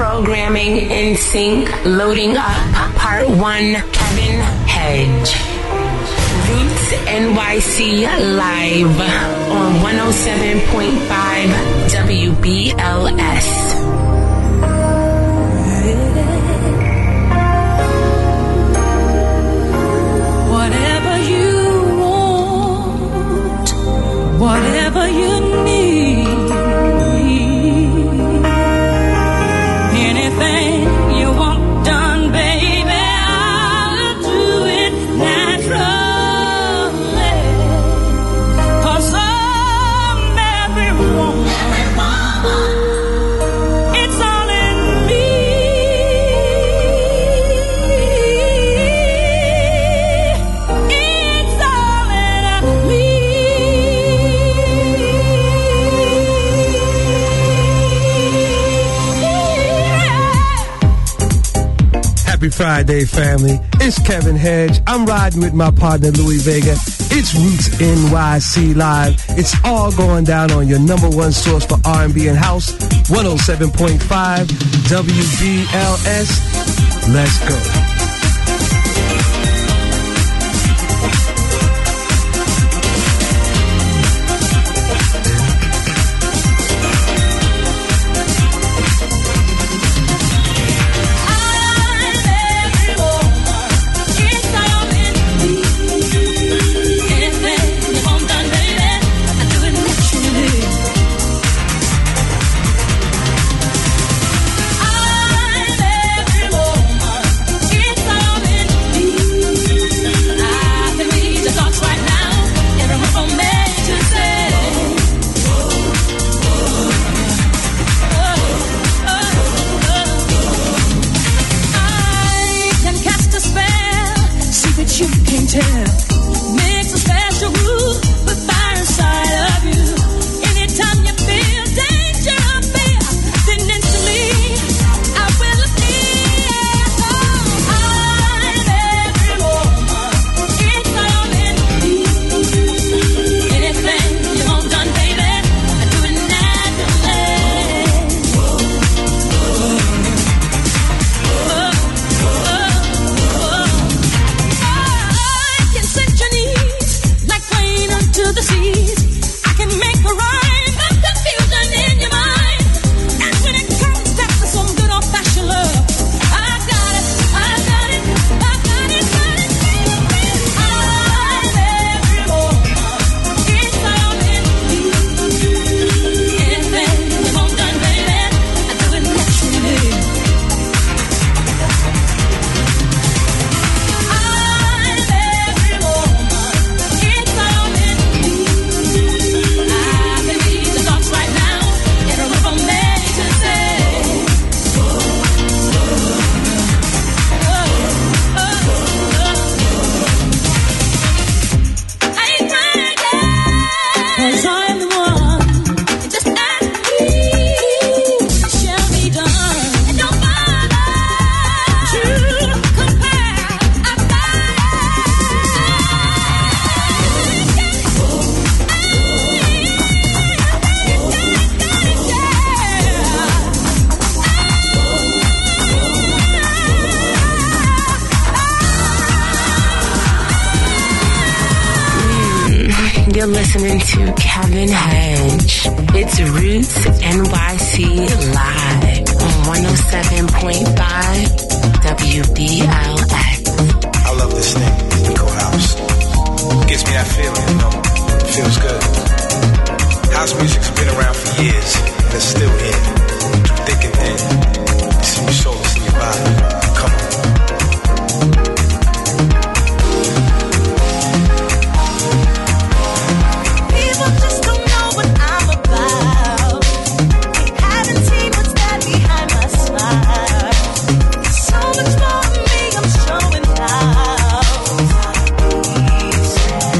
Programming in sync, loading up. Part 1, Kevin Hedge. Roots NYC live on 107.5 WBLS. Whatever you want, whatever you need, anything you want done, baby, I'll do it naturally. 'Cause I'm every woman, it's all in me. It's all in me. Happy Friday, family. It's Kevin Hedge. I'm riding with my partner, Louis Vega. It's Roots NYC Live. It's all going down on your number one source for R&B and house, 107.5 WBLS. Let's go. You're listening to Kevin Hedge. It's Roots NYC live on 107.5 WBLS. I love this thing, Rico House. Gives me that feeling, you know? It feels good. House music's been around for years, and it's still here. Through thick and thin. It's in your soul, it's in your body. Come on.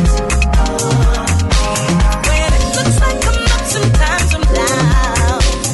When it looks like I'm up, sometimes I'm down.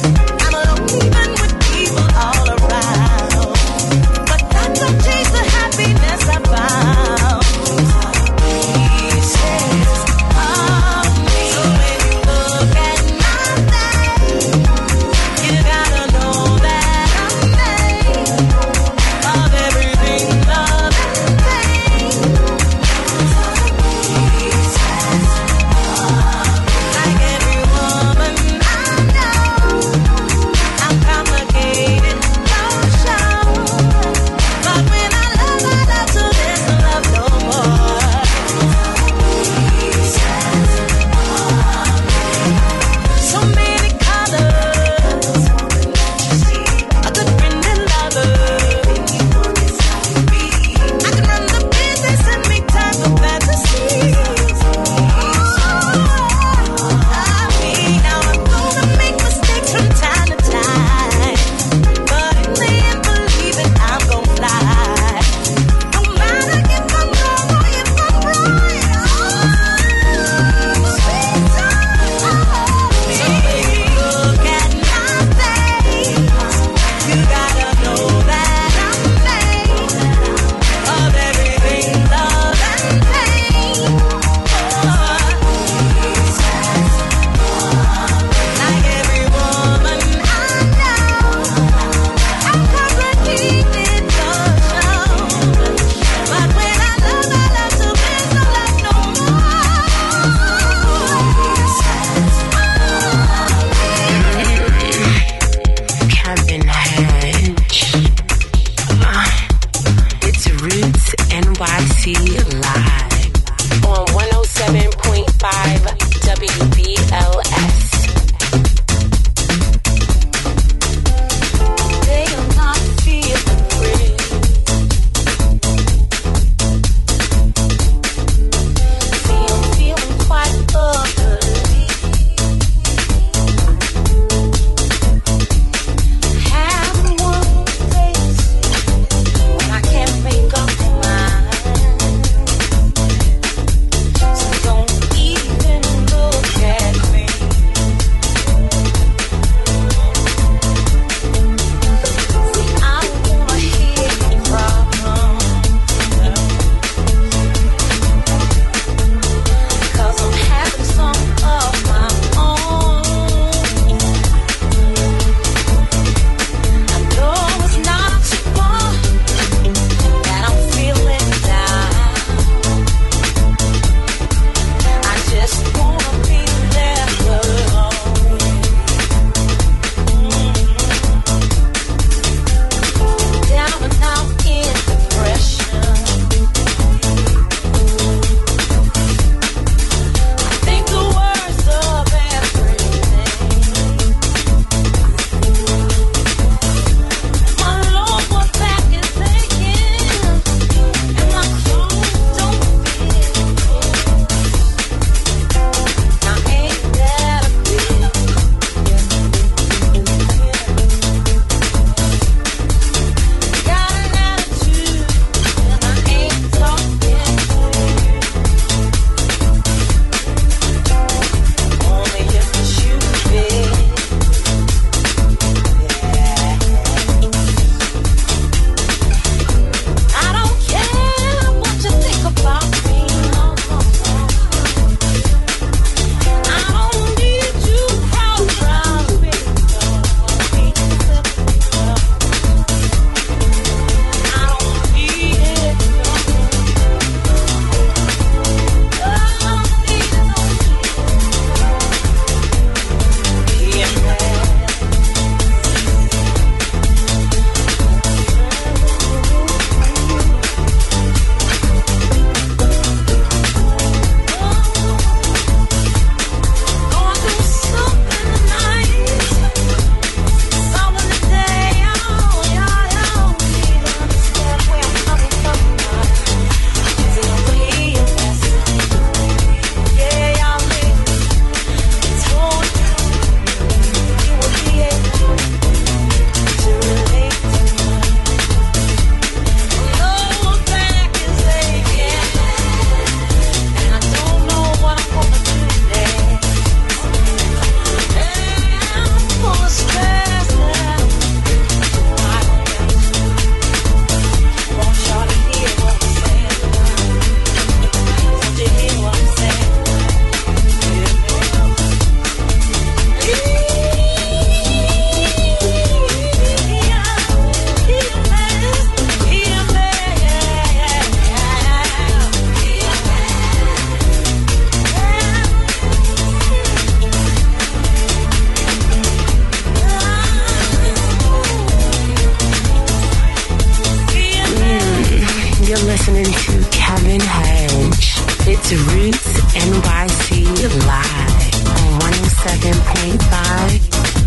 It's Roots NYC Live on 107.5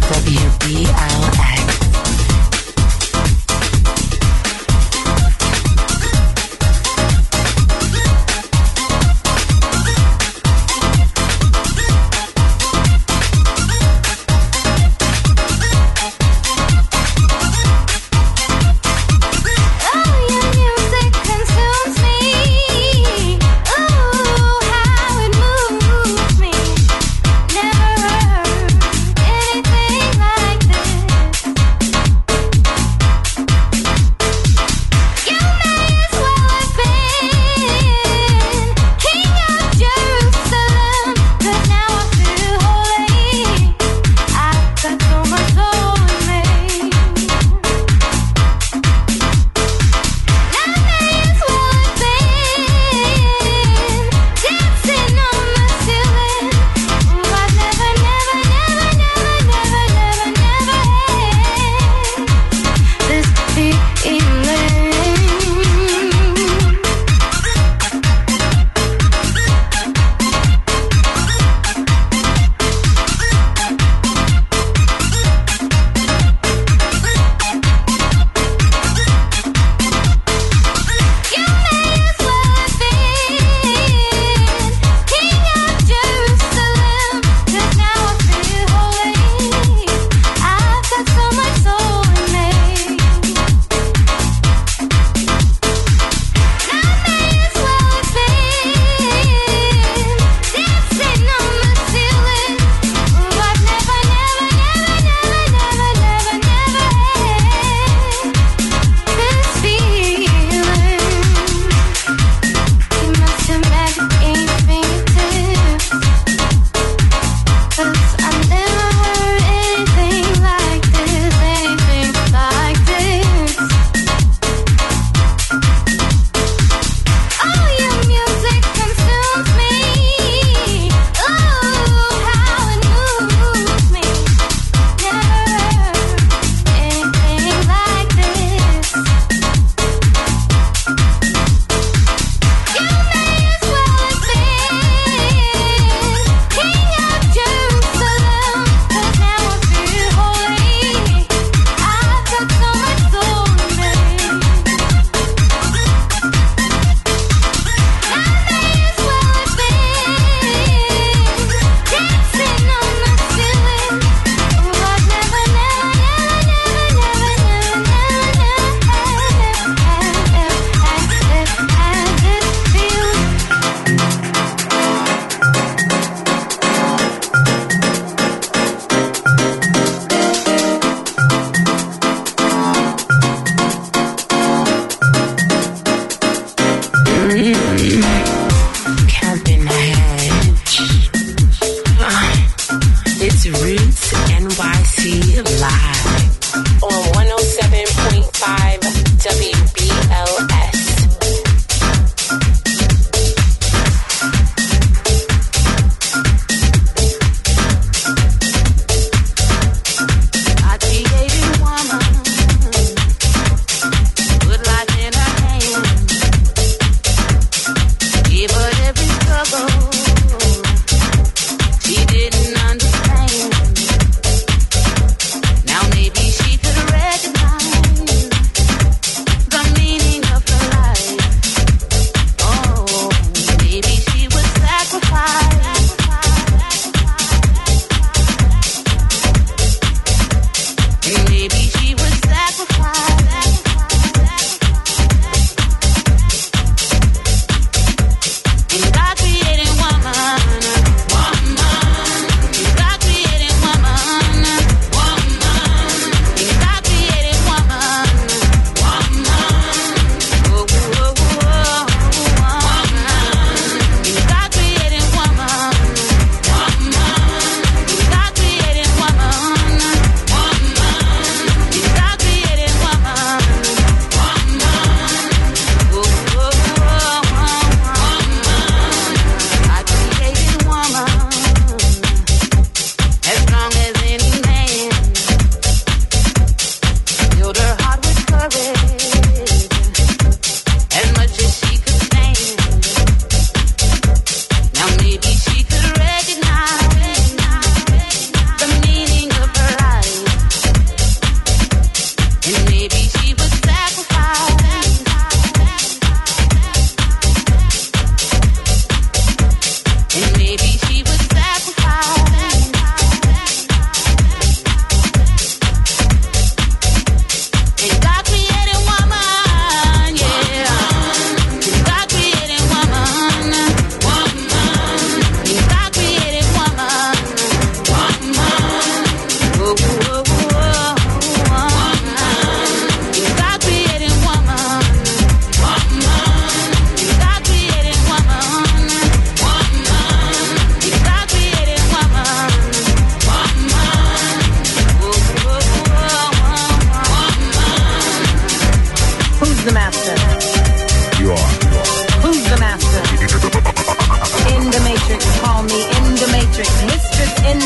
WBLX.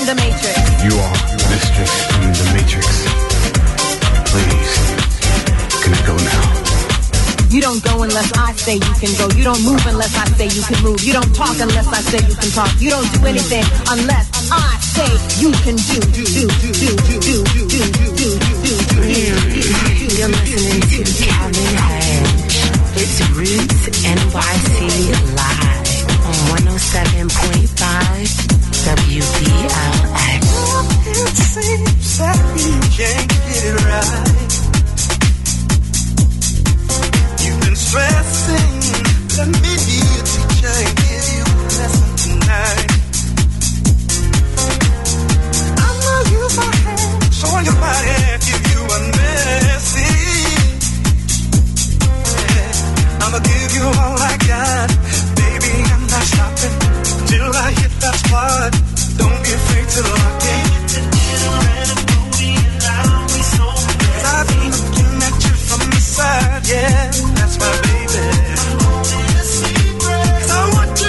the Matrix. You are mistress in the Matrix. Please, can it go now? You don't go unless I say you can go. You don't move unless I say you can move. You don't talk unless I say you can talk. You don't do anything unless I say you can do. You're listening to Kevin Hedge. It's Roots NYC Live on 107.5 WBLX. It seems that we can't get it right. Stressing, let me be a teacher and give you a lesson tonight. I'ma use my hand, show your body, give you a message. Yeah. I'ma give you all I got, baby. I'm not stopping till I hit that spot. Don't be afraid to lock in. Cause I've been looking at you from the side, yeah. That's my baby. Cause I want you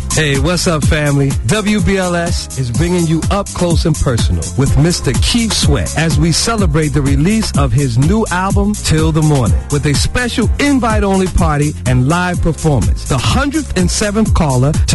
Hey, what's up, family? WBLS is bringing you up close and personal with Mr. Keith Sweat as we celebrate the release of his new album, Till the Morning, with a special invite-only party and live performance. The 107th caller to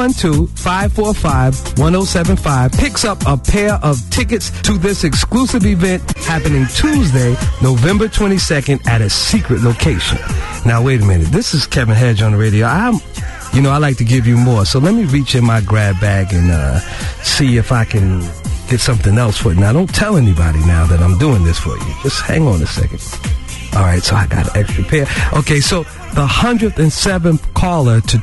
212-545-1075 picks up a pair of tickets to this exclusive event happening Tuesday, November 22nd at a secret location. Now, wait a minute. This is Kevin Hedge on the radio. I like to give you more. So let me reach in my grab bag and see if I can get something else for you. Now, don't tell anybody now that I'm doing this for you. Just hang on a second. All right, so I got an extra pair. Okay, so the 107th caller to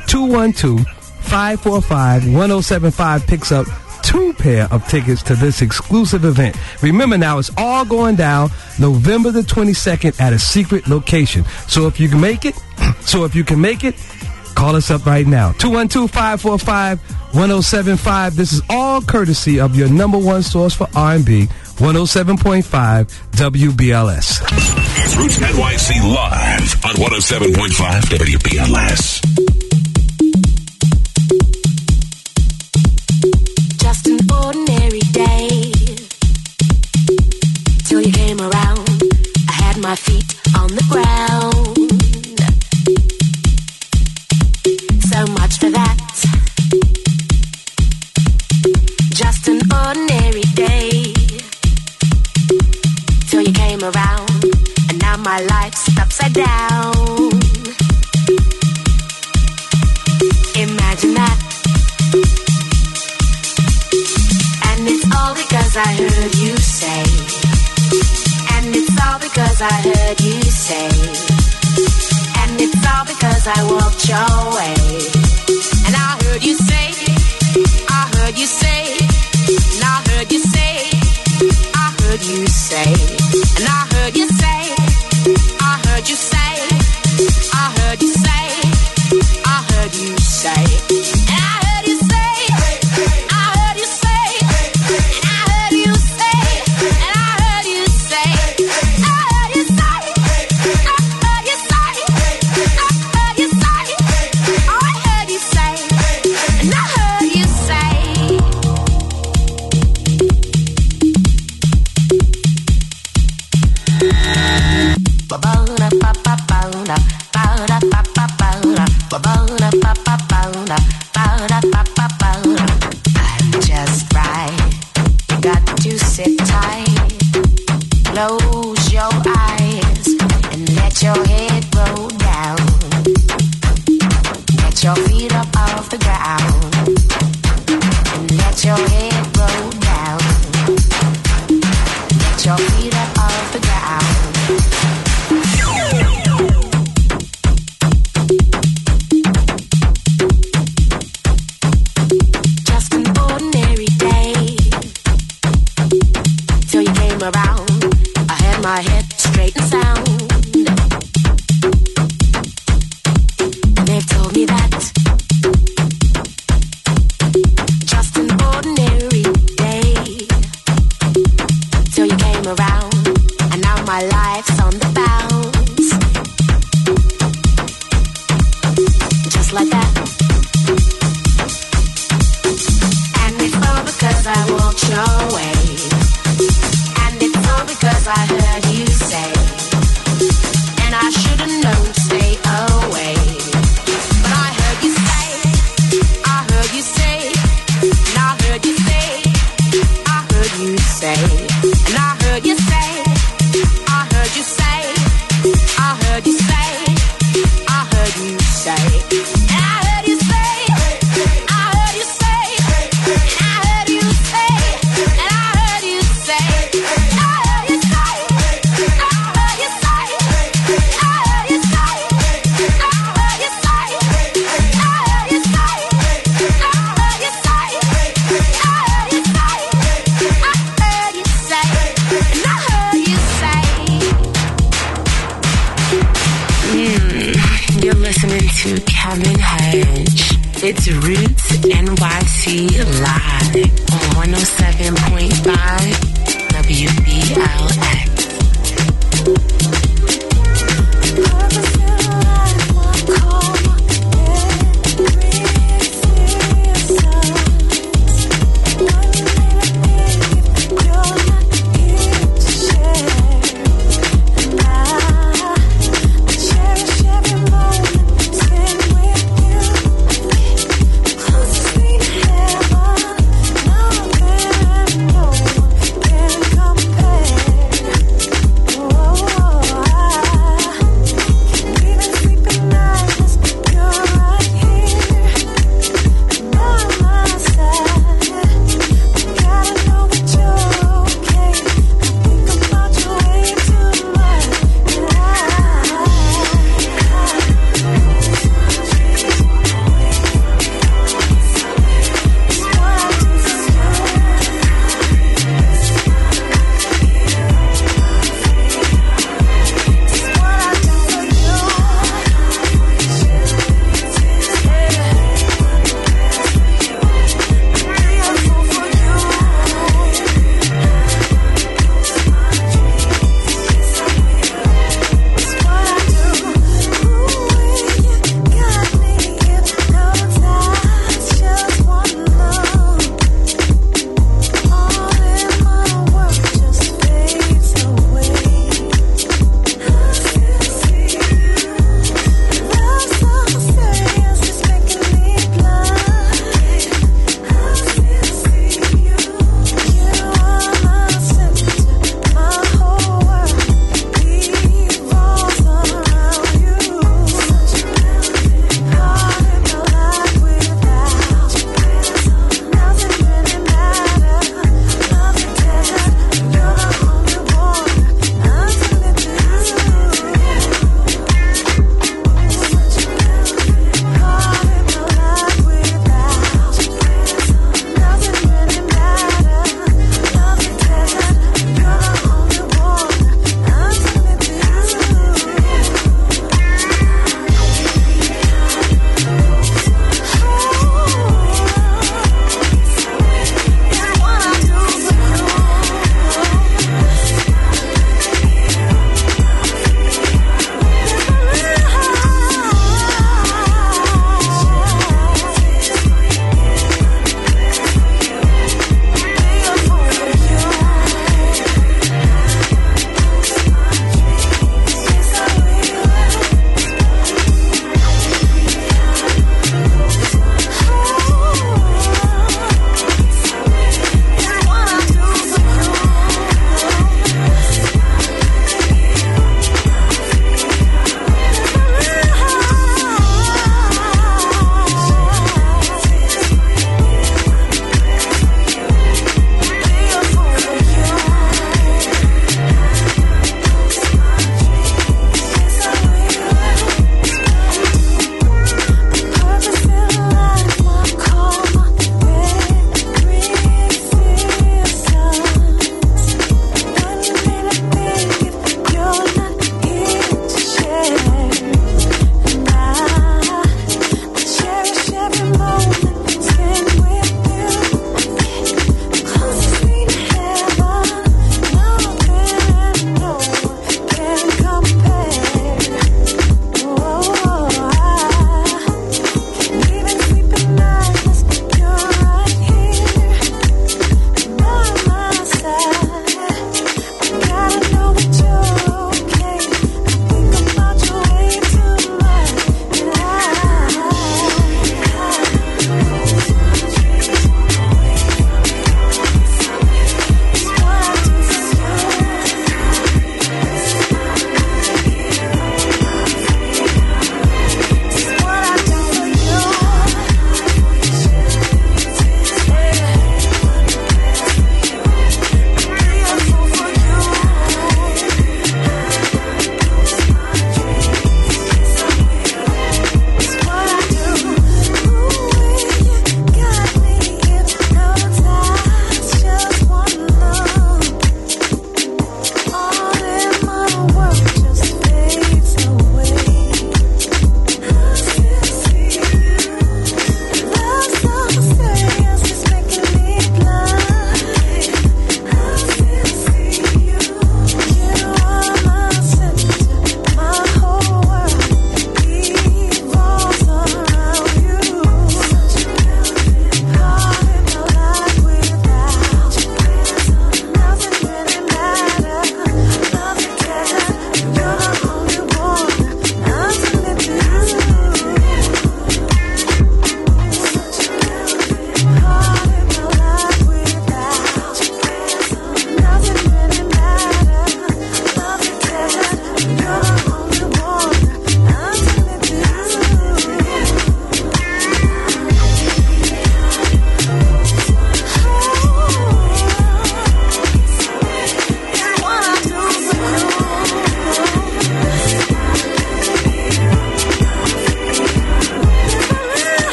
212-545-1075 picks up 2 pair of tickets to this exclusive event. Remember now, it's all going down November the 22nd at a secret location. So if you can make it, call us up right now. 212-545-1075. This is all courtesy of your number one source for R&B, 107.5 WBLS. It's Roots NYC live on 107.5 WBLS. Just an ordinary day till you came around. I had my feet on the ground. So much for that. Just an ordinary day till you came around, and now my life's upside down. Imagine that. And it's all because I heard you say. And it's all because I heard you say. And it's all because I walked your way. And I heard you say, I heard you say, and I heard you say, I heard you say, and I heard you say, I heard you say, I heard you say, I heard you say, and I heard you say, I heard you say, and I heard you say, and I heard you say, I heard you say, I heard you say, I heard you say, I heard you say, and I heard you say. I'm just right. You got to sit tight. Close your eyes and let your head roll down. Get your feet up off the ground and let your head roll down. Get your feet up off the ground. Just an ordinary day till you came around. I had my head straight and sound. And they've told me that just an ordinary day till you came around. And now my life's on the bounce. Just like that. And it's all because I walked your way. And it's all because I heard you say. And I should've known to stay away. But I heard you say, I heard you say, and I heard you say, I heard you say, and I heard you say, I heard you say, I heard you say, I heard you say, and I heard you say, I heard you say, and I heard you say, and I heard you say, and I heard you say, I heard you say, I heard you say, I heard you say, I heard you say, I heard you say, I heard you say, I heard you say, and I heard you say. You're listening to Kevin Hedge. It's Roots NYC live on 107.5 WBLX.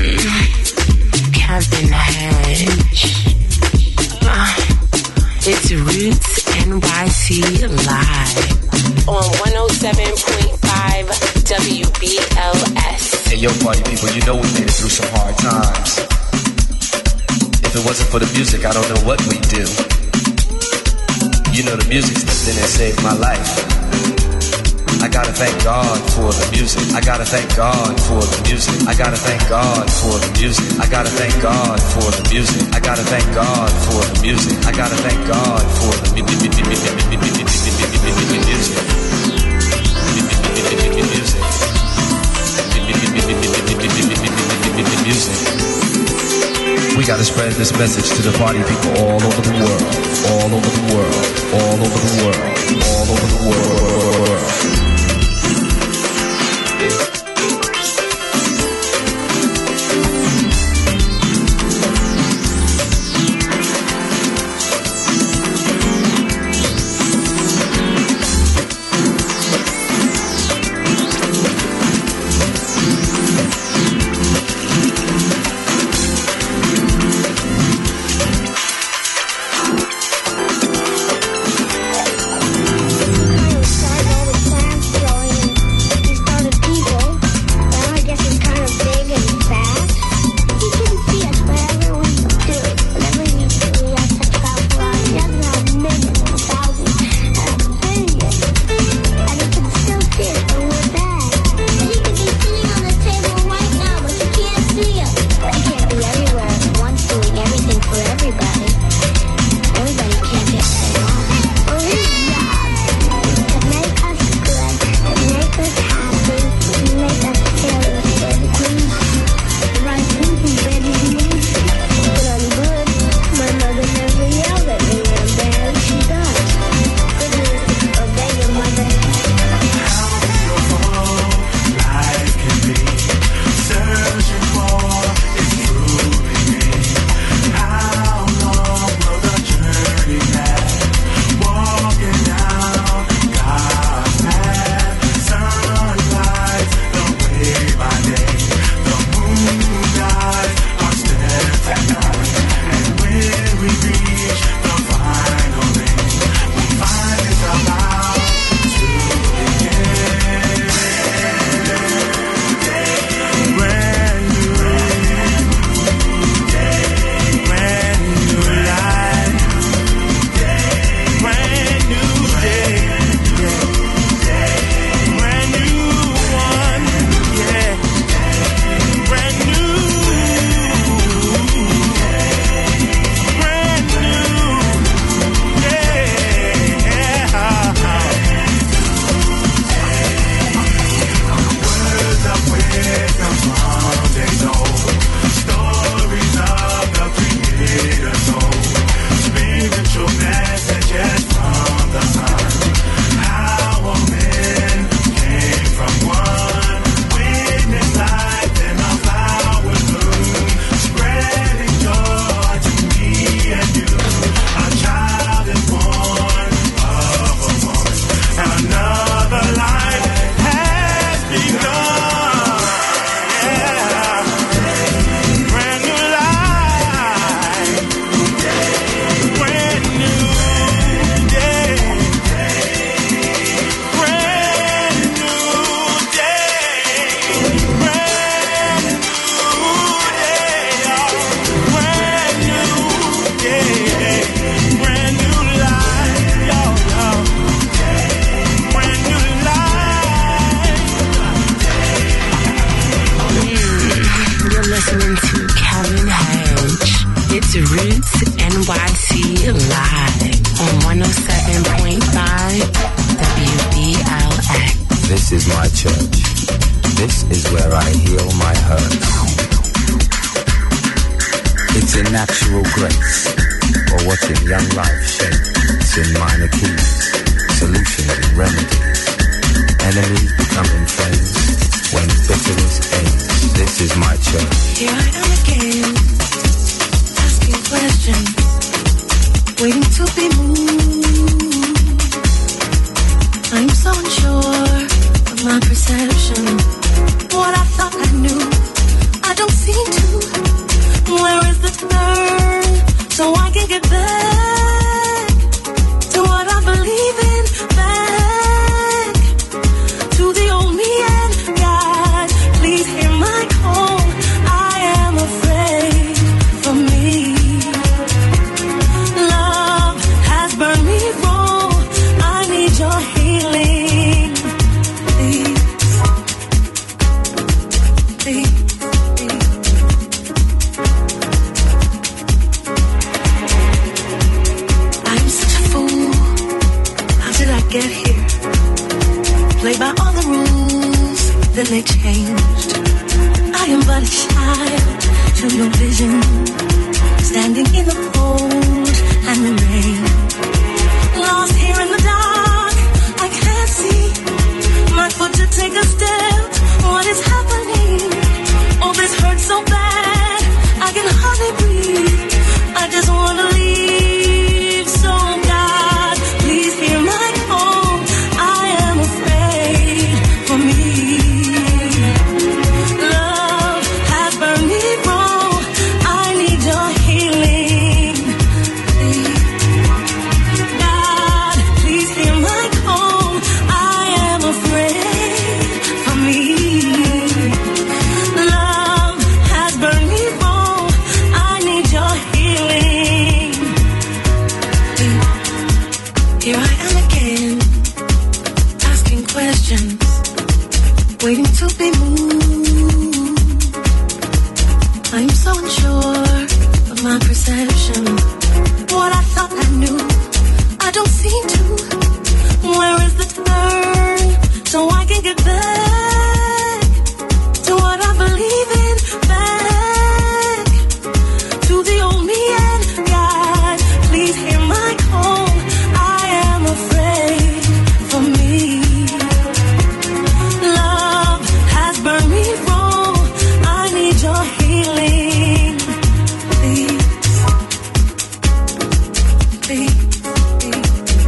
Kevin Hedge. It's Roots NYC Live on 107.5 WBLS. Hey, yo, party people, you know we made it through some hard times. If it wasn't for the music, I don't know what we'd do. You know, the music stepped in and saved my life. I gotta thank God for the music. I gotta thank God for the music. I gotta thank God for the music. I gotta thank God for the music. I gotta thank God for the music. I gotta thank God for the music. We gotta spread this message to the party people all over the world, all over the world, all over the world, all over the world. My perception, what I thought I knew, I don't seem to get back to what I believe in, back to the old me and God. Please hear my call. I am afraid for me. Love has burned me raw. I need your healing. Please, please, please. I'm such a fool. How did I get here? Play by all the rules, then they changed. I am but a child to your vision, standing in the cold and the rain. Lost here in the dark, I can't see my foot to take a step. What is happening? Oh, this hurts so bad, I can hardly breathe. I just want to leave, so God, please hear my call. I am afraid for me. Love has burned me raw. I need your healing. Please, God, please hear my call. I am afraid for me. Love has burned me raw. I need your healing. Here I am again, asking questions, waiting to be moved. I'm so unsure of my perception. What I thought I knew, I don't seem to. Where is the turn so I can get back to what I believe in, back to the old me and God. Please hear my call. I am afraid for me. Love has burned me raw. I need your healing. Please, please, please.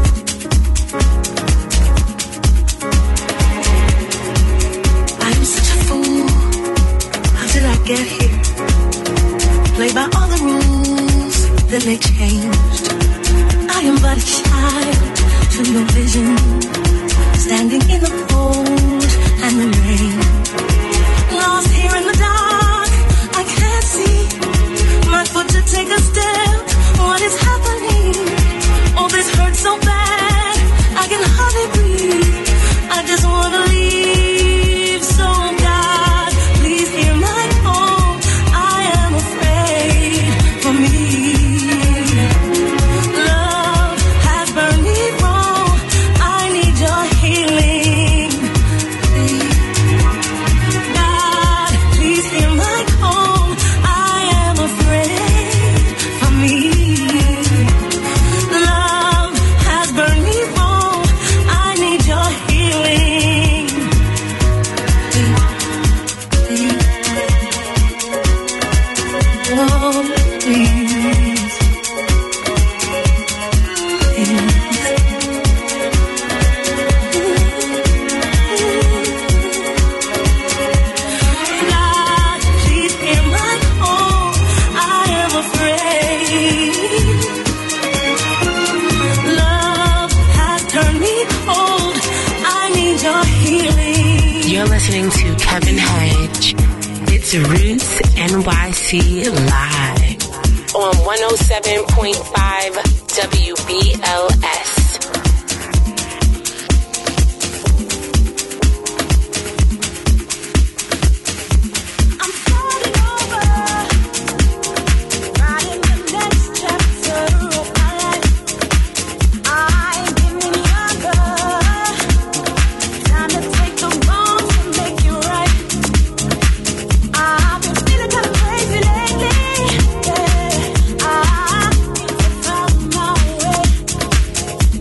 I'm such a fool. How did I get here? Play by all the rules, then they changed. I am but a child to your vision, standing in the cold and the rain. Lost here in the dark, I can't see my foot to take a step. What is happening? Oh, this hurts so bad, I can hardly breathe. I just want to leave, so God, please hear my call. I am afraid for me. Love has burned me raw. I need your healing. Please, God, please hear my call. I am afraid for me. Love has burned me raw. I need your healing. Please, oh, please, God, please hear my call. I am afraid. Love has turned me cold. I need your healing. You're listening to Kevin Hedge. It's Roots NYC Live on 107.5 WBLS. I'm starting over, writing the next chapter of my life. I'm getting younger, time to take the wrong to make you right. I've been feeling kind of crazy lately, yeah. I need to find my way.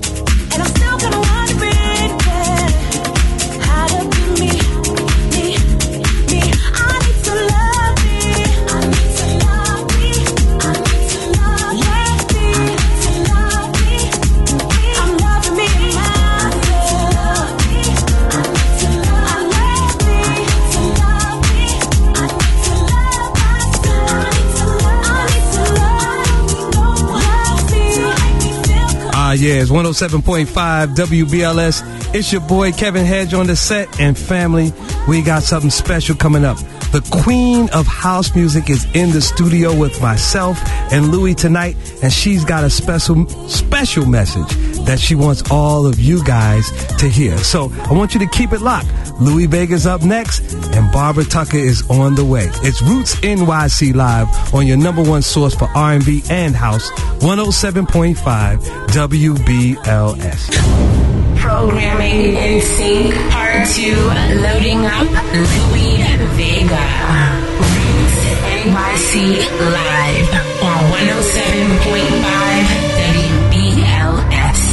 Yeah, it's 107.5 WBLS. It's your boy Kevin Hedge on the set, and family, we got something special coming up. The queen of house music is in the studio with myself and Louie tonight, and she's got a special message that she wants all of you guys to hear. So I want you to keep it locked. Louie Vega's up next, and Barbara Tucker is on the way. It's Roots NYC Live on your number one source for R&B and house, 107.5 WBLS. Programming in sync, part 2, loading up Louie Vega. Roots NYC Live on 107.5 WBLS.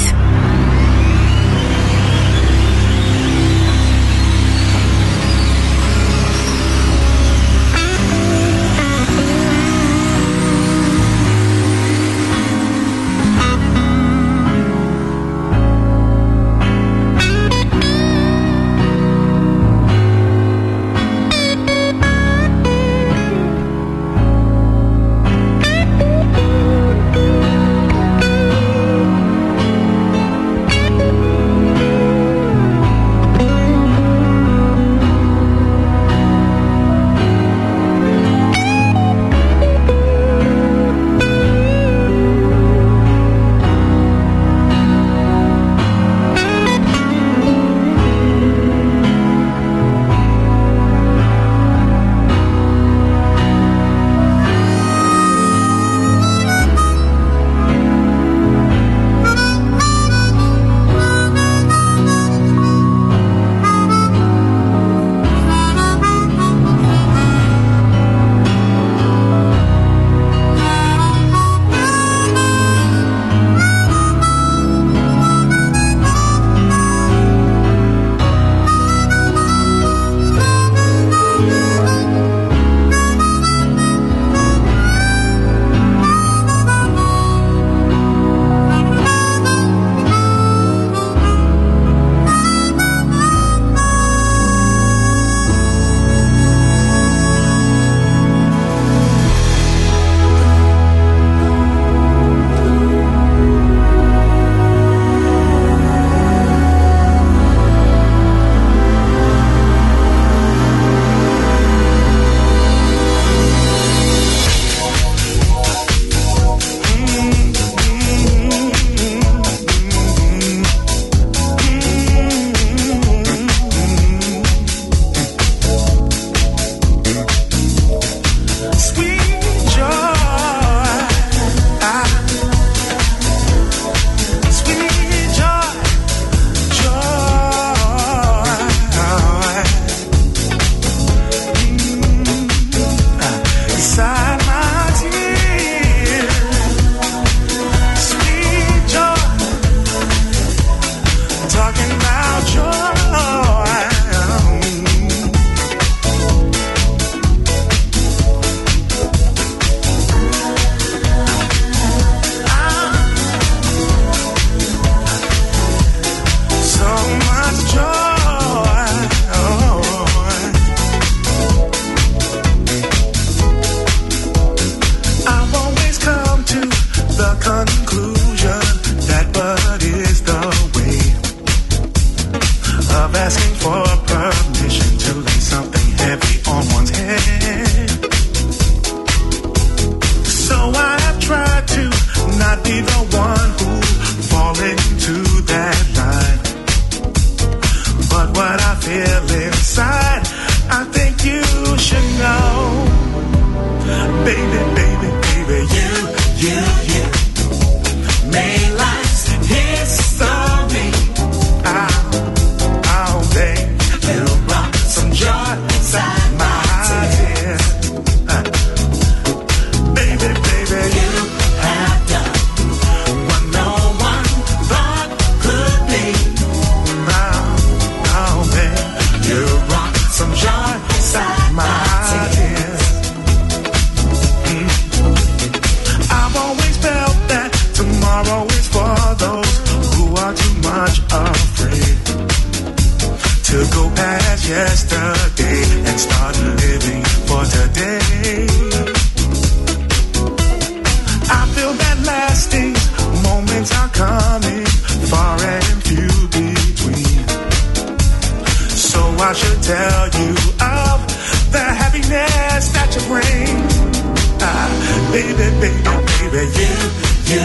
baby, you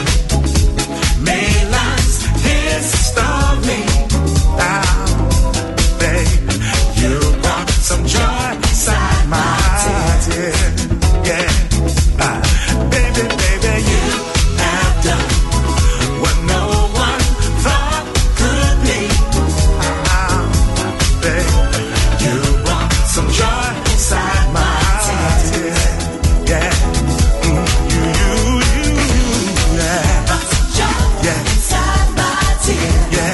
made life's his stormy. Baby, you brought some joy inside my heart, yeah. Baby, you have done what no one thought could be. Baby, you brought some joy inside my heart, yeah. You, yeah. Brought some joy inside my heart, yeah.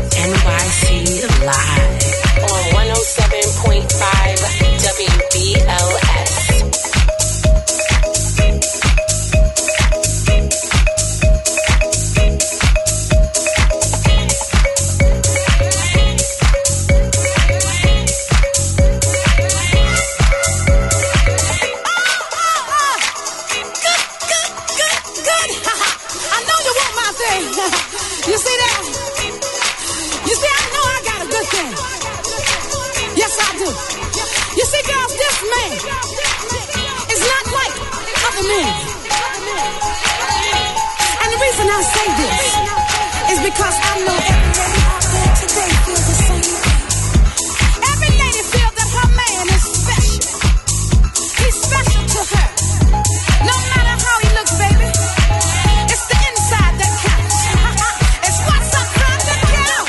NYC Live on 107.5 WBLS. You see that? You see, I know I got a good thing. Yes, I do. You see, girls, this man is not like other men. And the reason I say this is because I know every lady out there today feels the same way. Every lady feels that her man is special. He's special to her. No matter how he looks, baby. It's the inside that counts. It's what's up front that counts.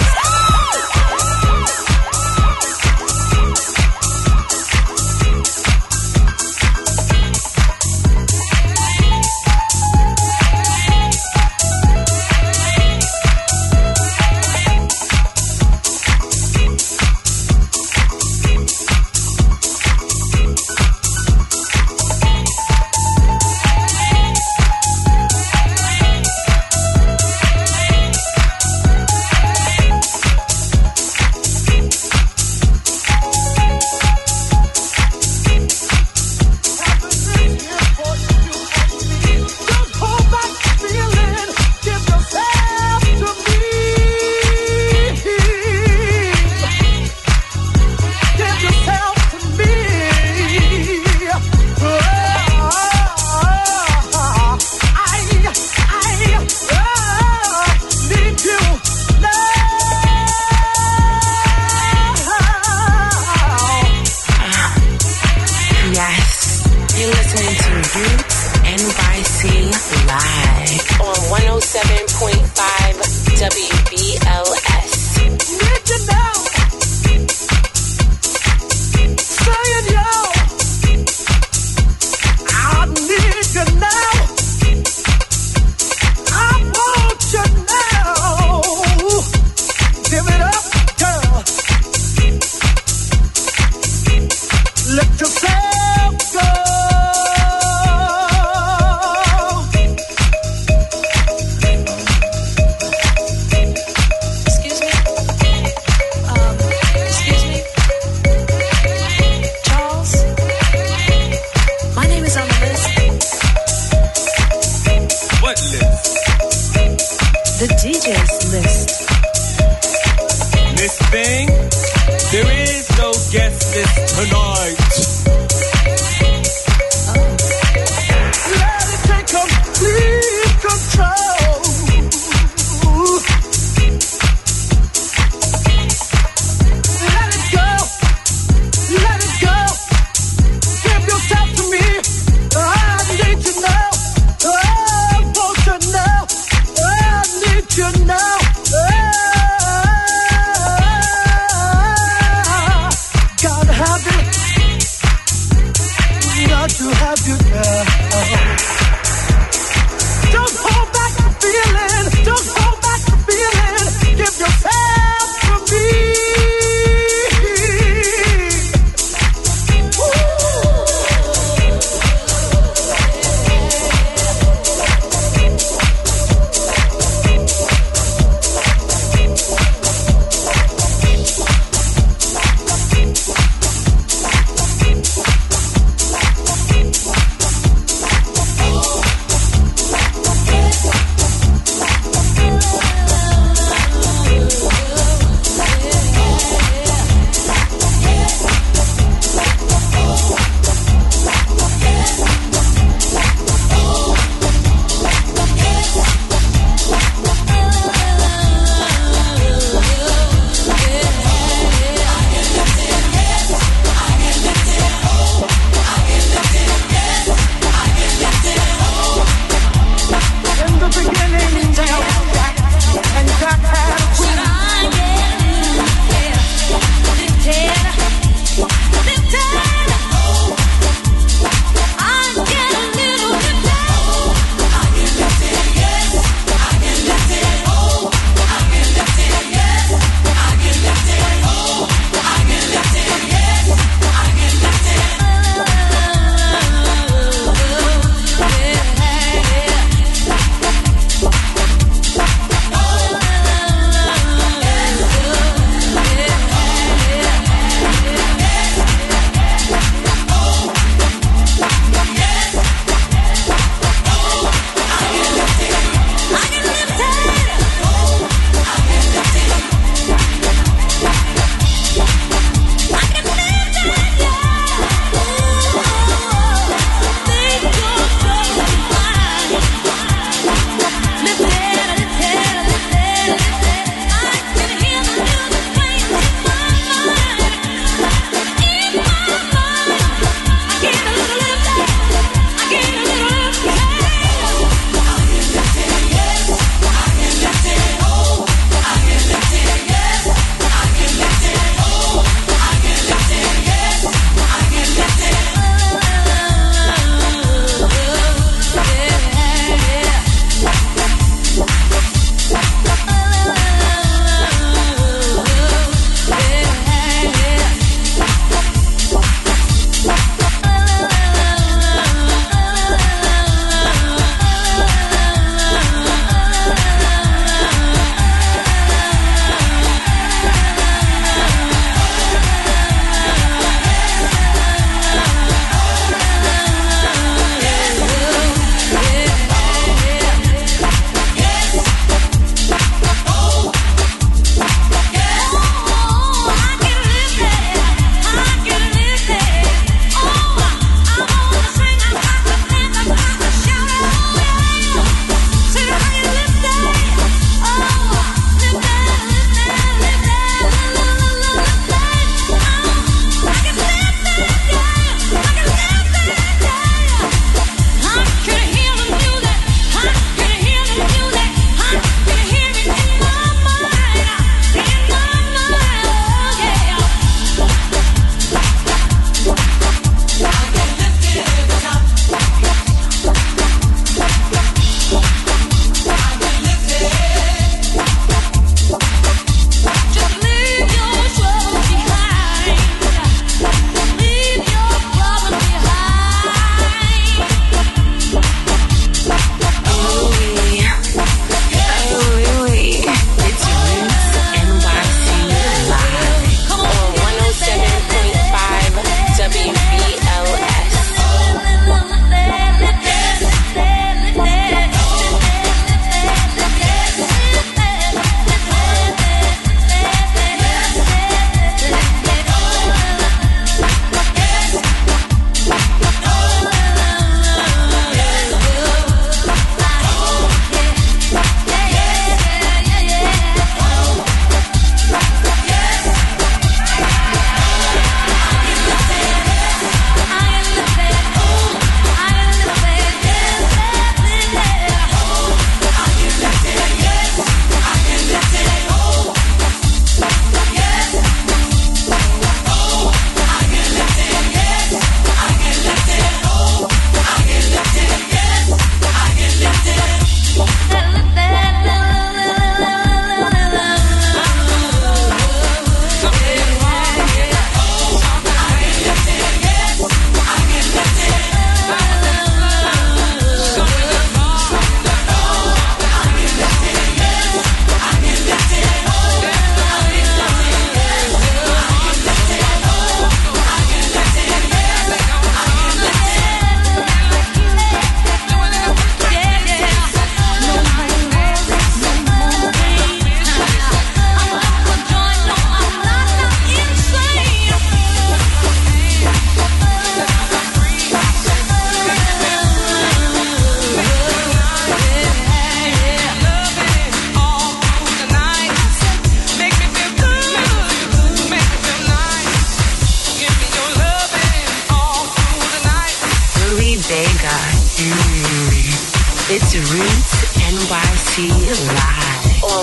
Roots NYC Live on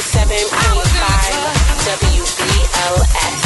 107.5 WBLS.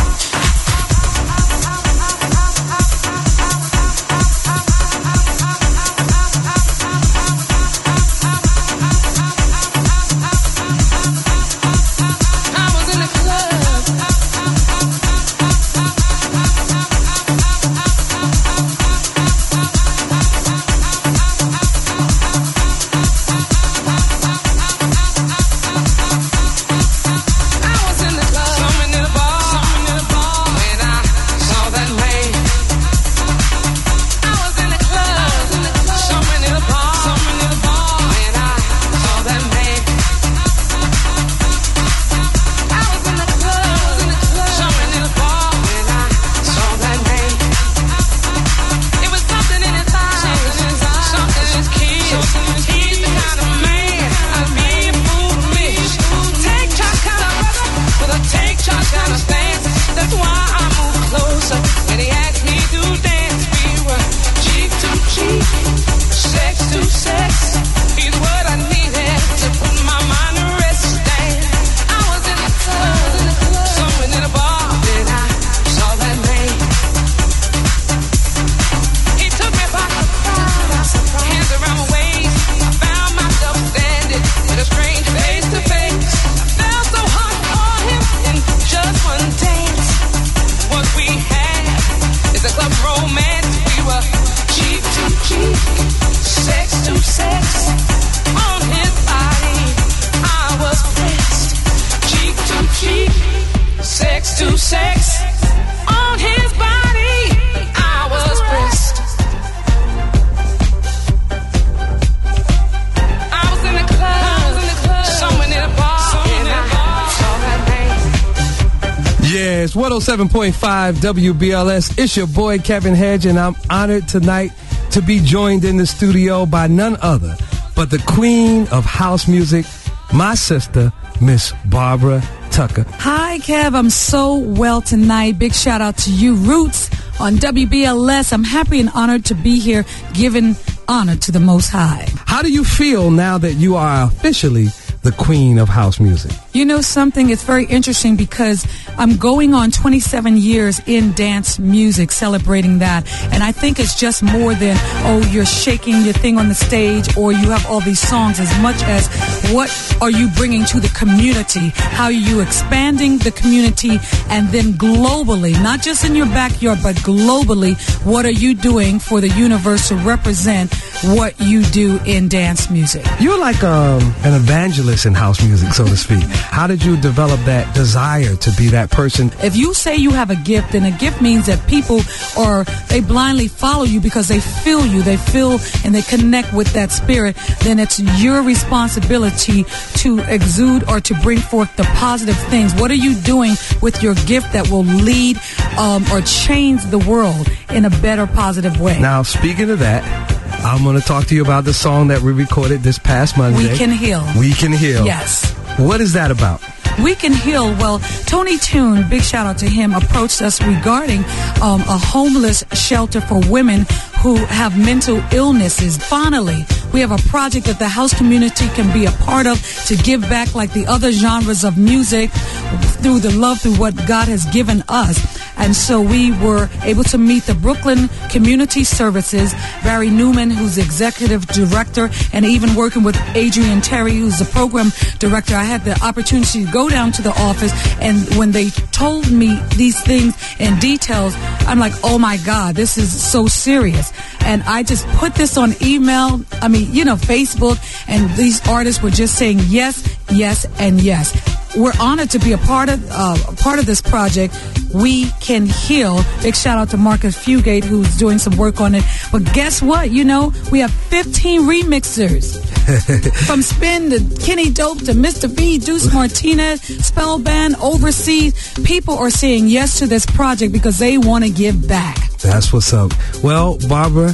It's 107.5 WBLS. It's your boy Kevin Hedge, and I'm honored tonight to be joined in the studio by none other but the queen of house music, my sister, Miss Barbara Tucker. Hi, Kev. I'm so well tonight. Big shout out to you, Roots, on WBLS. I'm happy and honored to be here, giving honor to the Most High. How do you feel now that you are officially the queen of house music? You know something? It's very interesting because I'm going on 27 years in dance music, celebrating that. And I think it's just more than, oh, you're shaking your thing on the stage or you have all these songs, as much as what are you bringing to the community? How are you expanding the community? And then globally, not just in your backyard, but globally, what are you doing for the universe to represent what you do in dance music? You're like an evangelist in house music, so to speak. How did you develop that desire to be that person? If you say you have a gift, then a gift means that people they blindly follow you because they feel you, they feel and they connect with that spirit. Then it's your responsibility to exude or to bring forth the positive things. What are you doing with your gift that will lead or change the world in a better, positive way? Now, speaking of that, I'm going to talk to you about the song that we recorded this past Monday. We Can Heal. We Can Heal. Yes. What is that about? We Can Heal. Well, Tony Toon, big shout out to him, approached us regarding a homeless shelter for women who have mental illnesses. Finally, we have a project that the house community can be a part of to give back like the other genres of music through the love, through what God has given us. And so we were able to meet the Brooklyn Community Services, Barry Newman, who's the executive director, and even working with Adrian Terry, who's the program director. I had the opportunity to go down to the office, and when they told me these things in details, I'm like, oh my God, this is so serious. And I just put this on email, Facebook, and these artists were just saying yes, yes, and yes. We're honored to be a part of this project. We Can Heal. Big shout out to Marcus Fugate, who's doing some work on it. But guess what? We have 15 remixers. From Spin to Kenny Dope to Mr. B, Deuce Martinez, Spellband, Overseas. People are saying yes to this project because they want to give back. That's what's up. Well, Barbara,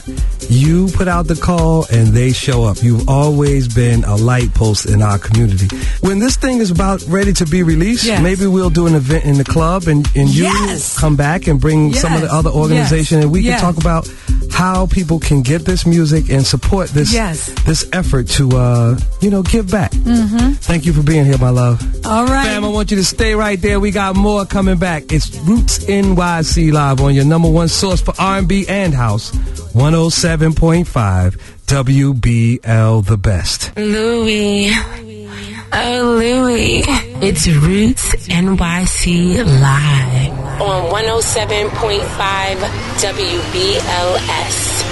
You put out the call and they show up. You've always been a light post in our community. When this thing is about ready to be released, maybe we'll do an event in the club and you come back and bring some of the other organization and we can talk about how people can get this music and support this this effort to give back. Thank you for being here, my love. All right. Fam, I want you to stay right there. We got more coming back. It's Roots NYC Live on your number one source for R&B and house, 107.5 WBL The Best. Louis. Oh, Louis. It's Roots NYC Live on 107.5 WBLS.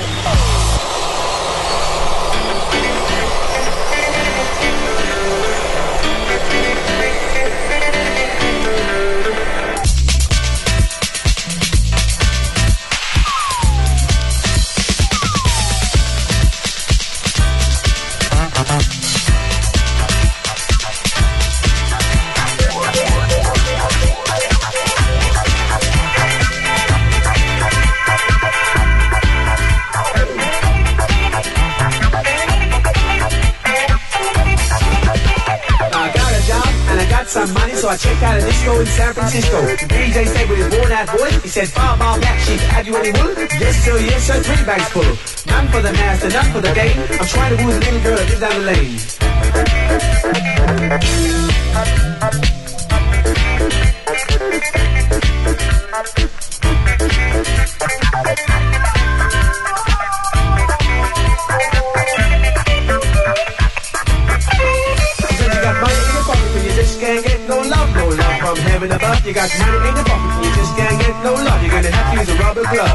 Some money, so I checked out a disco in San Francisco. The DJ said with his worn-out voice, he said, 5 mile back sheep, have you any wood? Yes sir, 3 bags full. None for the master, none for the game. I'm trying to woo the little girl that lives down the lane. Can't get no love from heaven above. You got money in the pocket, you just can't get no love. You're gonna have to use a rubber glove.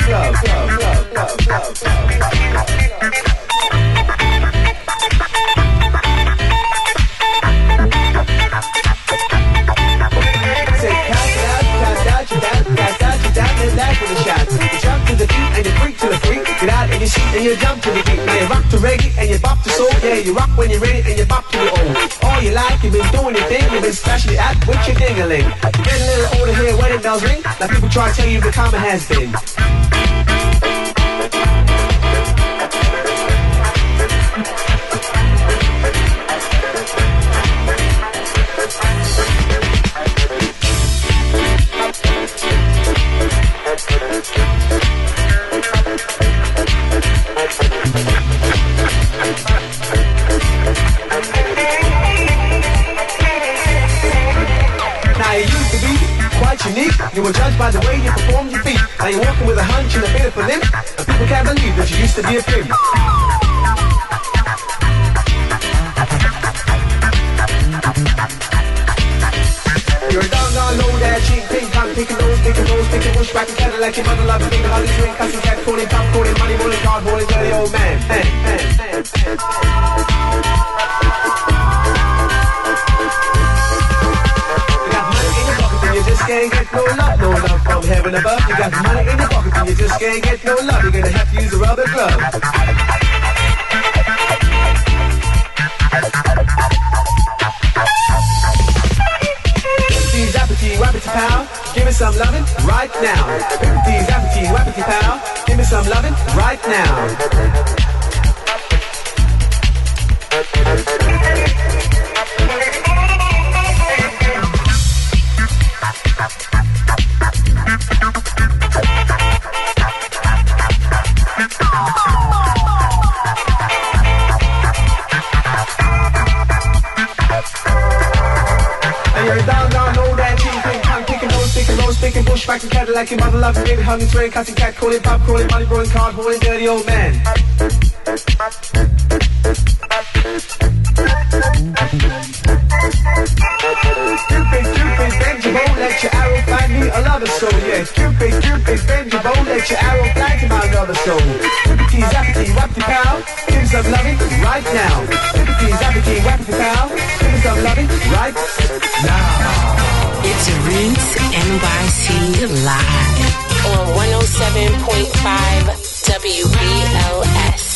Say cast out, you dash with a shot. You jump to the beat and you freak to the freak. Get out in your seat and you jump to the beat. Yeah, you rock to reggae and you bop to soul. Yeah, you rock when you're ready and you bop to the old. All you like, you've been doing your thing, you've been especially at with your ding-a-ling. You get a little older here, wedding bells ring. Now people try to tell you the karma has been. You were judged by the way you performed your feet. Now you're walking with a hunch and a bit of a limp, and people can't believe that you used to be a pimp. You're a doggone low dad, cheap, pink, pong, picking nose, picking bush, back and Cadillac, your mother love you, thinking holly swing, cussing cat, calling, pop, calling, money, rolling, card, rolling, dirty old man. You just can't get no love from heaven above. You got money in your pocket and you just can't get no love. You're gonna have to use a rubber glove. These appetite, wappity pal, give me some lovin' right now. These appetite, wappity pal, give me some lovin' right now. Picking bush, back and Cadillac, your mother love you, baby, hugging, swearing, cussing, cat, calling, pop, calling, money, rolling, card, rolling, dirty old man. Cupid, bend your bow, let your arrow find me a lover soul, yeah. Cupid, bend your bow, let your arrow fly to my lover soul. Hippity, zappity, wappity, pow, give me some loving right now. Hippity, zappity, wappity, pow, give me some loving right now. It's Roots NYC Live on 107.5 WBLS.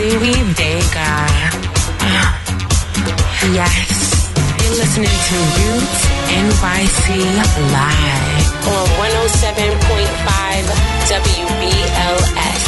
Louis Vega. Yes, you're listening to Roots NYC Live on 107.5 WBLS.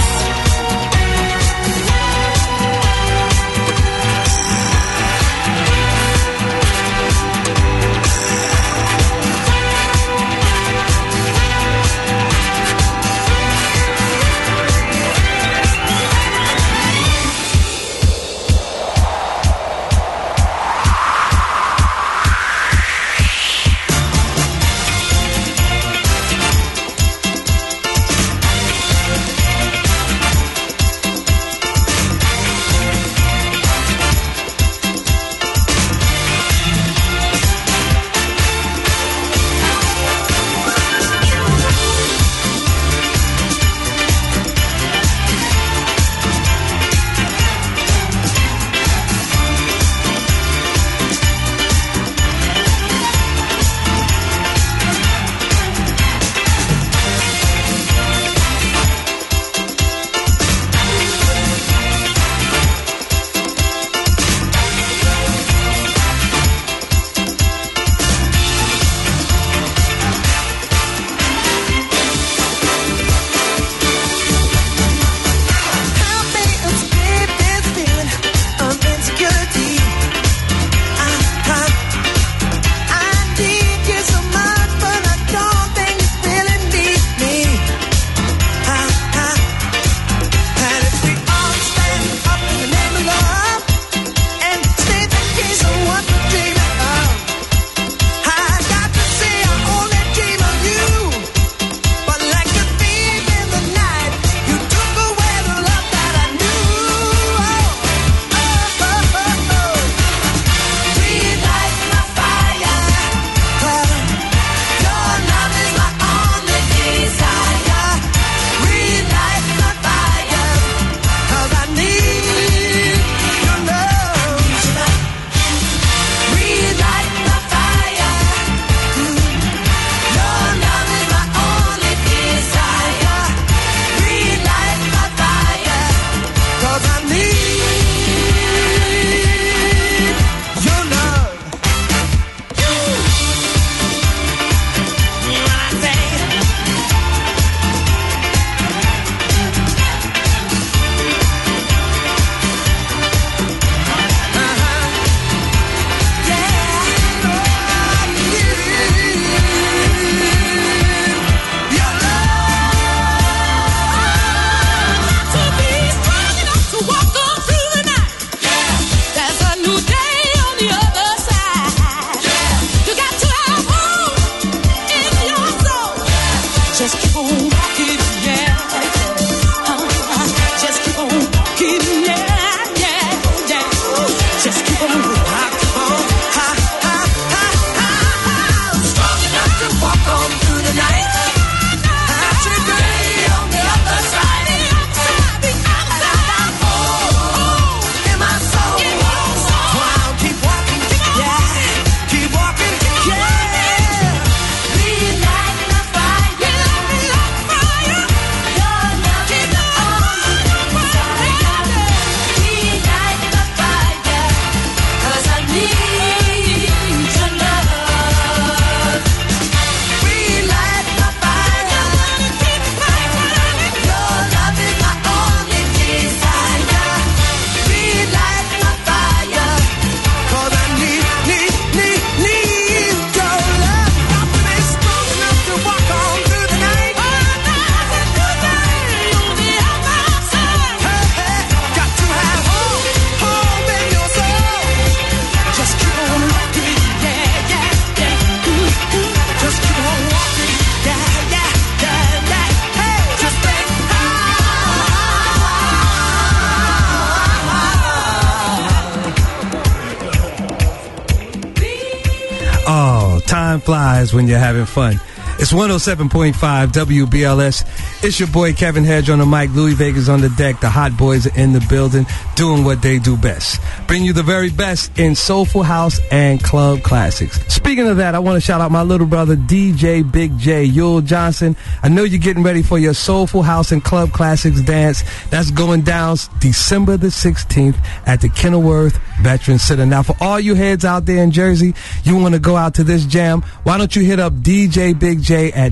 Time flies when you're having fun. It's 107.5 WBLS. It's your boy Kevin Hedge on the mic. Louis Vegas on the deck. The hot boys are in the building doing what they do best. Bring you the very best in soulful house and club classics. Speaking of that, I want to shout out my little brother DJ Big J, Yul Johnson. I know you're getting ready for your soulful house and club classics dance. That's going down December the 16th at the Kenilworth Veterans Center. Now, for all you heads out there in Jersey, you want to go out to this jam, why don't you hit up DJ Big J at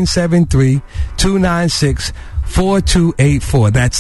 973-296-4284. That's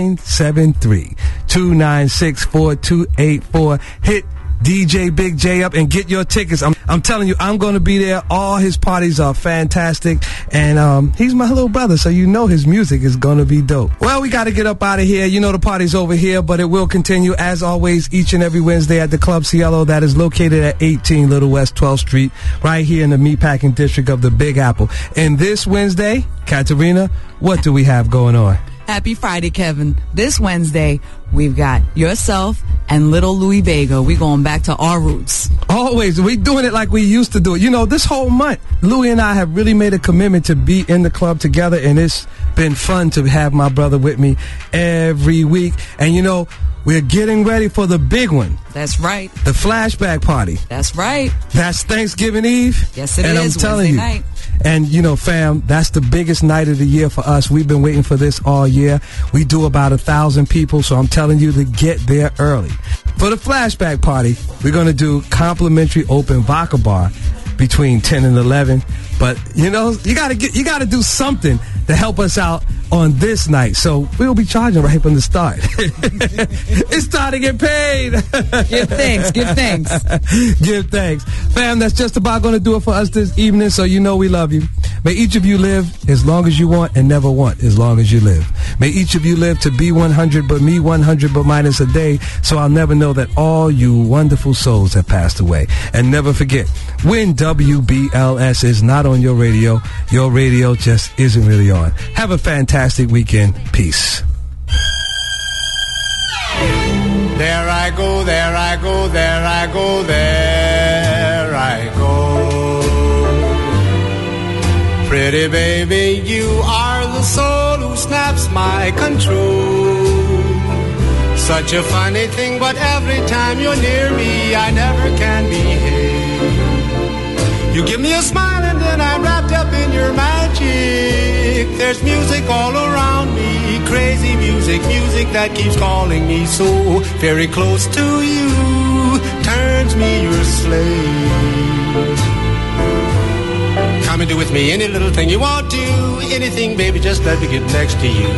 973-296-4284. Hit DJ Big J up and get your tickets. I'm telling you, I'm going to be there. All his parties are fantastic, and he's my little brother, so you know his music is going to be dope. Well, we got to get up out of here. You know the party's over here, but it will continue as always each and every Wednesday at the Club Cielo that is located at 18 Little West 12th Street, right here in the meatpacking district of the Big Apple. And this Wednesday, Katerina, what do we have going on? Happy Friday, Kevin. This Wednesday, we've got yourself and little Louis Vega. We going back to our roots. Always. We doing it like we used to do it. You know, this whole month, Louis and I have really made a commitment to be in the club together, and it's been fun to have my brother with me every week. And, you know, we're getting ready for the big one. That's right. The flashback party. That's right. That's Thanksgiving Eve. Yes, it and is. I'm telling Wednesday you. night. And, you know, fam, that's the biggest night of the year for us. We've been waiting for this all year. We do about 1,000 people, so I'm telling you to get there early. For the flashback party, we're going to do complimentary open vodka bar between 10 and 11. But, you know, you got to do something to help us out on this night. So we'll be charging right from the start. It's time to get paid. Give thanks. Give thanks. Give thanks. Fam, that's just about going to do it for us this evening, so you know we love you. May each of you live as long as you want and never want as long as you live. May each of you live to be 100, but me 100, but minus a day, so I'll never know that all you wonderful souls have passed away. And never forget, when WBLS is not on your radio just isn't really on. Have a fantastic weekend. Peace. There I go, there I go, there I go, there I go. Pretty baby, you are the soul who snaps my control. Such a funny thing, but every time you're near me, I never can behave. You give me a smile and then I'm wrapped up in your magic. There's music all around me, crazy music, music that keeps calling me so very close to you, turns me your slave. Come and do with me any little thing you want to, anything, baby, just let me get next to you.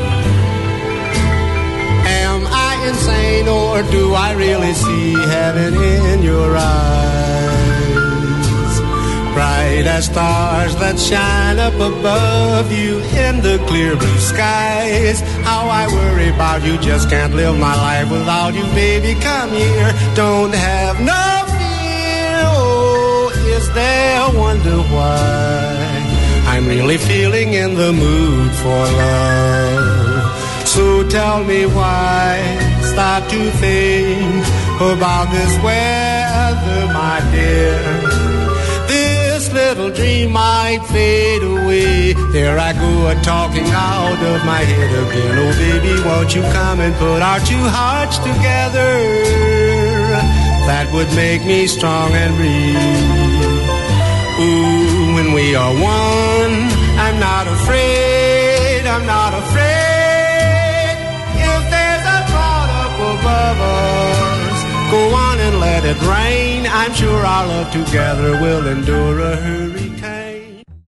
Am I insane or do I really see heaven in your eyes? Bright as stars that shine up above you in the clear blue skies. How I worry about you, just can't live my life without you, baby, come here. Don't have no fear, oh, is there a wonder why I'm really feeling in the mood for love? So tell me why, stop to think about this weather, my dear. This little dream might fade away. There I go, talking out of my head again. Oh baby, won't you come and put our two hearts together? That would make me strong and breathe. Ooh, when we are one, I'm not afraid, I'm not afraid. If there's a cloud up above us, go on and let it rain. I'm sure our love together will endure a hurricane.